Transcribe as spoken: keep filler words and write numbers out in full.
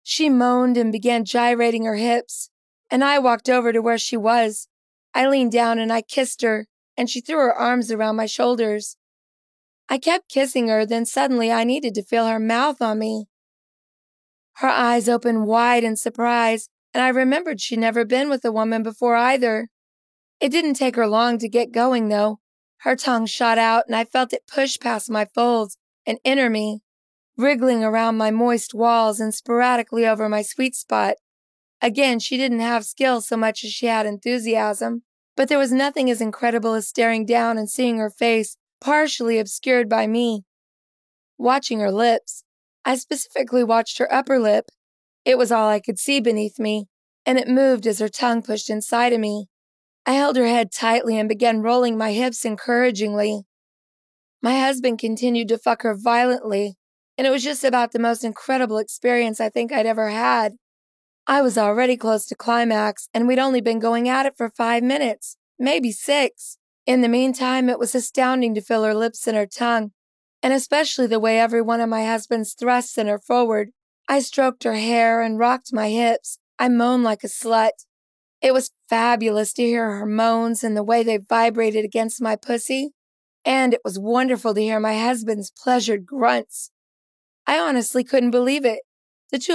She moaned and began gyrating her hips, and I walked over to where she was. I leaned down and I kissed her, and she threw her arms around my shoulders. I kept kissing her, then suddenly I needed to feel her mouth on me. Her eyes opened wide in surprise, and I remembered she'd never been with a woman before either. It didn't take her long to get going, though. Her tongue shot out, and I felt it push past my folds and enter me, wriggling around my moist walls and sporadically over my sweet spot. Again, she didn't have skill so much as she had enthusiasm, but there was nothing as incredible as staring down and seeing her face partially obscured by me. Watching her lips, I specifically watched her upper lip. It was all I could see beneath me, and it moved as her tongue pushed inside of me. I held her head tightly and began rolling my hips encouragingly. My husband continued to fuck her violently, and it was just about the most incredible experience I think I'd ever had. I was already close to climax, and we'd only been going at it for five minutes, maybe six. In the meantime, it was astounding to feel her lips and her tongue, and especially the way every one of my husband's thrusts sent her forward. I stroked her hair and rocked my hips. I moaned like a slut. It was fabulous to hear her moans and the way they vibrated against my pussy, and it was wonderful to hear my husband's pleasured grunts. I honestly couldn't believe it.